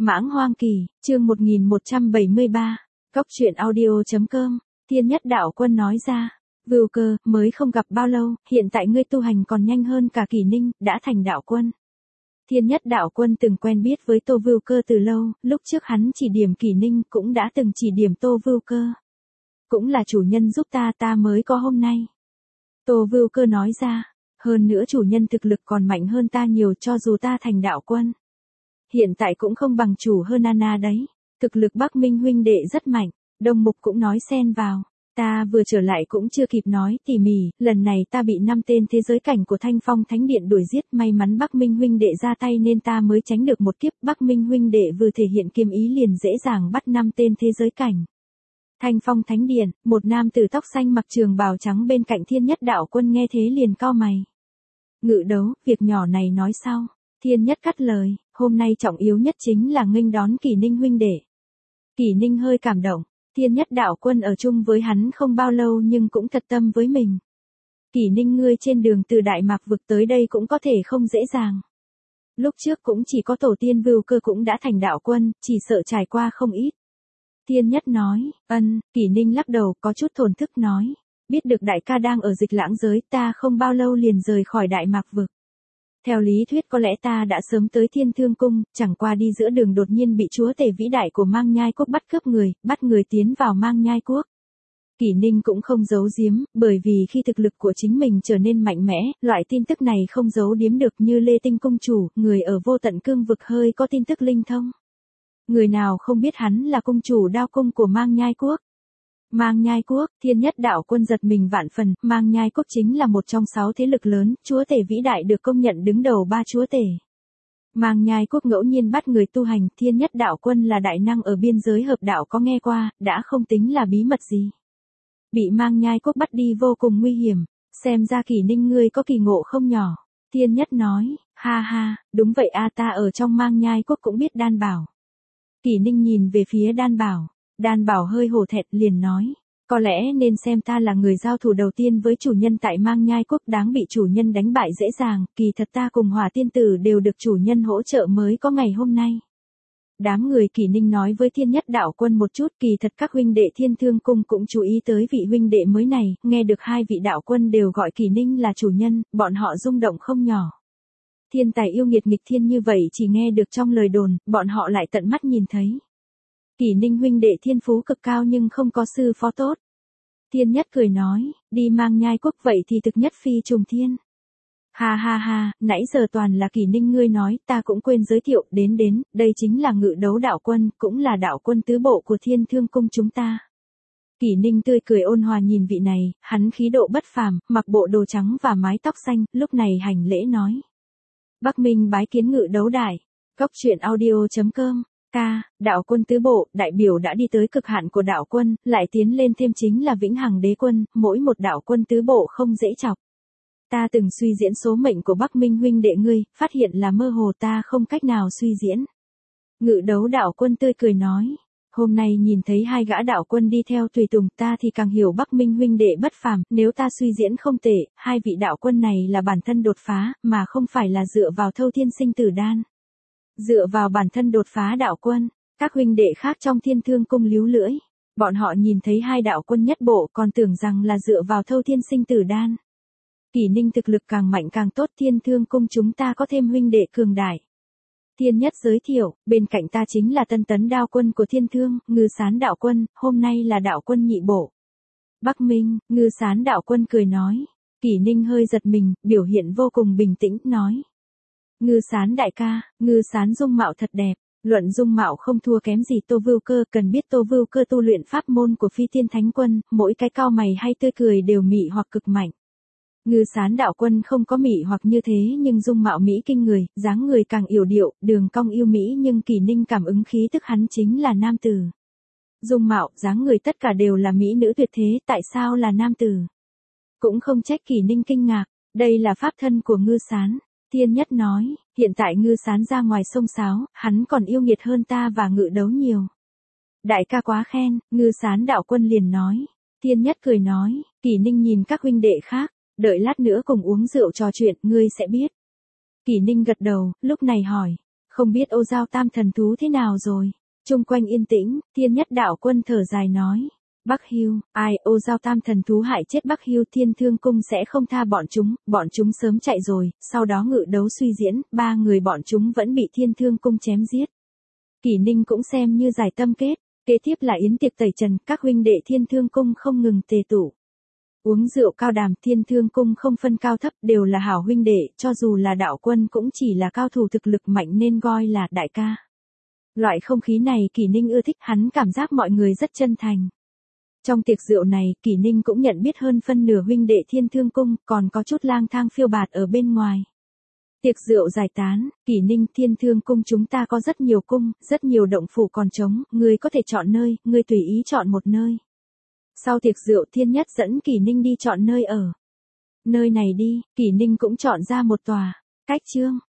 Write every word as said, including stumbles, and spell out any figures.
Mãng Hoang Kỳ, chương một nghìn một trăm bảy mươi ba, Cốc truyện audio.com, Thiên Nhất Đạo Quân nói ra, Vưu Cơ, mới không gặp bao lâu, hiện tại ngươi tu hành còn nhanh hơn cả Kỷ Ninh, đã thành đạo quân. Thiên Nhất Đạo Quân từng quen biết với Tô Vưu Cơ từ lâu, lúc trước hắn chỉ điểm Kỷ Ninh cũng đã từng chỉ điểm Tô Vưu Cơ. Cũng là chủ nhân giúp ta ta mới có hôm nay. Tô Vưu Cơ nói ra, hơn nữa chủ nhân thực lực còn mạnh hơn ta nhiều cho dù ta thành đạo quân. Hiện tại cũng không bằng chủ hơn Anna đấy, thực lực Bắc Minh huynh đệ rất mạnh, Đông Mục cũng nói xen vào. Ta vừa trở lại cũng chưa kịp nói tỉ mỉ, lần này ta bị năm tên thế giới cảnh của Thanh Phong Thánh Điện đuổi giết, may mắn Bắc Minh huynh đệ ra tay nên ta mới tránh được một kiếp. Bắc Minh huynh đệ vừa thể hiện kiêm ý liền dễ dàng bắt năm tên thế giới cảnh. Thanh Phong Thánh Điện, một nam tử tóc xanh mặc trường bào trắng bên cạnh Thiên Nhất Đạo Quân nghe thế liền cau mày. Ngự đấu, việc nhỏ này nói sau. Thiên Nhất cắt lời, hôm nay trọng yếu nhất chính là nghênh đón Kỷ Ninh huynh đệ. Kỷ Ninh hơi cảm động. Thiên Nhất Đạo Quân ở chung với hắn không bao lâu nhưng cũng thật tâm với mình. Kỷ Ninh ngươi trên đường từ Đại Mạc vực tới đây cũng có thể không dễ dàng. Lúc trước cũng chỉ có tổ tiên Vưu Cơ cũng đã thành đạo quân, chỉ sợ trải qua không ít. Thiên Nhất nói, ân, Kỷ Ninh lắc đầu có chút thổn thức nói, biết được đại ca đang ở Dịch Lãng giới ta không bao lâu liền rời khỏi Đại Mạc vực. Theo lý thuyết có lẽ ta đã sớm tới Thiên Thương Cung, chẳng qua đi giữa đường đột nhiên bị chúa tể vĩ đại của Mang Nhai Quốc bắt cướp người, bắt người tiến vào Mang Nhai Quốc. Kỷ Ninh cũng không giấu giếm, bởi vì khi thực lực của chính mình trở nên mạnh mẽ, loại tin tức này không giấu giếm được như Lê Tinh Cung chủ, người ở Vô Tận Cương vực hơi có tin tức linh thông. Người nào không biết hắn là cung chủ Đao Cung của Mang Nhai Quốc. Mang Nhai Quốc, Thiên Nhất Đạo Quân giật mình vạn phần, Mang Nhai Quốc chính là một trong sáu thế lực lớn, chúa tể vĩ đại được công nhận đứng đầu ba chúa tể. Mang Nhai Quốc ngẫu nhiên bắt người tu hành, Thiên Nhất Đạo Quân là đại năng ở biên giới hợp đạo có nghe qua, đã không tính là bí mật gì. Bị Mang Nhai Quốc bắt đi vô cùng nguy hiểm, xem ra Kỷ Ninh ngươi có kỳ ngộ không nhỏ. Thiên Nhất nói, ha ha, đúng vậy a ta ở trong Mang Nhai Quốc cũng biết Đan Bảo. Kỷ Ninh nhìn về phía Đan Bảo. Đan Bảo hơi hổ thẹn liền nói, có lẽ nên xem ta là người giao thủ đầu tiên với chủ nhân tại Mang Nhai Quốc đáng bị chủ nhân đánh bại dễ dàng, kỳ thật ta cùng Hỏa Tiên Tử đều được chủ nhân hỗ trợ mới có ngày hôm nay. Đám người Kỷ Ninh nói với Thiên Nhất Đạo Quân một chút, kỳ thật các huynh đệ Thiên Thương Cung cũng chú ý tới vị huynh đệ mới này, nghe được hai vị đạo quân đều gọi Kỷ Ninh là chủ nhân, bọn họ rung động không nhỏ. Thiên tài yêu nghiệt nghịch thiên như vậy chỉ nghe được trong lời đồn, bọn họ lại tận mắt nhìn thấy. Kỷ Ninh huynh đệ thiên phú cực cao nhưng không có sư phó tốt. Thiên Nhất cười nói, đi Mang Nhai Quốc vậy thì thực nhất phi trùng thiên. Ha ha ha, nãy giờ toàn là Kỷ Ninh ngươi nói, ta cũng quên giới thiệu, đến đến, đây chính là Ngự Đấu Đạo Quân, cũng là đạo quân tứ bộ của Thiên Thương Cung chúng ta. Kỷ Ninh tươi cười ôn hòa nhìn vị này, hắn khí độ bất phàm, mặc bộ đồ trắng và mái tóc xanh, lúc này hành lễ nói. Bắc Minh bái kiến Ngự Đấu Đại, Cốc truyện audio.com. Ca, đạo quân tứ bộ, đại biểu đã đi tới cực hạn của đạo quân, lại tiến lên thêm chính là vĩnh hằng đế quân, mỗi một đạo quân tứ bộ không dễ chọc. Ta từng suy diễn số mệnh của Bắc Minh huynh đệ ngươi, phát hiện là mơ hồ ta không cách nào suy diễn. Ngự Đấu Đạo Quân tươi cười nói, hôm nay nhìn thấy hai gã đạo quân đi theo tùy tùng ta thì càng hiểu Bắc Minh huynh đệ bất phàm, nếu ta suy diễn không tệ, hai vị đạo quân này là bản thân đột phá, mà không phải là dựa vào thâu thiên sinh tử đan. Dựa vào bản thân đột phá đạo quân, các huynh đệ khác trong Thiên Thương Cung líu lưỡi. Bọn họ nhìn thấy hai đạo quân nhất bộ còn tưởng rằng là dựa vào thâu thiên sinh tử đan. Kỷ Ninh thực lực càng mạnh càng tốt, Thiên Thương Cung chúng ta có thêm huynh đệ cường đại. Thiên Nhất giới thiệu, bên cạnh ta chính là Tân Tấn Đao Quân của Thiên Thương, Ngư Sán đạo quân, hôm nay là đạo quân nhị bộ. Bắc Minh, Ngư Sán đạo quân cười nói. Kỷ Ninh hơi giật mình, biểu hiện vô cùng bình tĩnh, nói. Ngư Sán đại ca, Ngư Sán dung mạo thật đẹp, luận dung mạo không thua kém gì Tô Vưu Cơ, cần biết Tô Vưu Cơ tu luyện pháp môn của Phi Tiên Thánh Quân, mỗi cái cau mày hay tươi cười đều mị hoặc cực mạnh. Ngư Sán đạo quân không có mị hoặc như thế nhưng dung mạo mỹ kinh người, dáng người càng yểu điệu, đường cong yêu mỹ nhưng Kỷ Ninh cảm ứng khí tức hắn chính là nam tử. Dung mạo, dáng người tất cả đều là mỹ nữ tuyệt thế, tại sao là nam tử? Cũng không trách Kỷ Ninh kinh ngạc, đây là pháp thân của Ngư Sán. Thiên Nhất nói, hiện tại Ngư Sán ra ngoài sông sáo, hắn còn yêu nghiệt hơn ta và Ngự Đấu nhiều. Đại ca quá khen, Ngư Sán đạo quân liền nói. Thiên Nhất cười nói, Kỷ Ninh nhìn các huynh đệ khác, đợi lát nữa cùng uống rượu trò chuyện, ngươi sẽ biết. Kỷ Ninh gật đầu, lúc này hỏi, Không biết Ô Giao Tam thần thú thế nào rồi? Chung quanh yên tĩnh, Thiên Nhất Đạo Quân thở dài nói. Bắc Hưu, ai, Ô Giao Tam thần thú hại chết Bắc Hưu, Thiên Thương Cung sẽ không tha bọn chúng, bọn chúng sớm chạy rồi, sau đó ngự đấu suy diễn, ba người bọn chúng vẫn bị Thiên Thương Cung chém giết. Kỷ Ninh cũng xem như giải tâm kết, kế tiếp là yến tiệc tẩy trần, các huynh đệ Thiên Thương Cung không ngừng tề tụ. Uống rượu cao đàm, Thiên Thương Cung không phân cao thấp, đều là hảo huynh đệ, cho dù là đạo quân cũng chỉ là cao thủ thực lực mạnh nên gọi là đại ca. Loại không khí này Kỷ Ninh ưa thích, hắn cảm giác mọi người rất chân thành. Trong tiệc rượu này, Kỷ Ninh cũng nhận biết hơn phân nửa huynh đệ Thiên Thương Cung, còn có chút lang thang phiêu bạt ở bên ngoài. Tiệc rượu giải tán, Kỷ Ninh, Thiên Thương Cung chúng ta có rất nhiều cung, rất nhiều động phủ còn trống, ngươi có thể chọn nơi, ngươi tùy ý chọn một nơi. Sau tiệc rượu Thiên Nhất dẫn Kỷ Ninh đi chọn nơi ở. Nơi này đi, Kỷ Ninh cũng chọn ra một tòa. Cách chương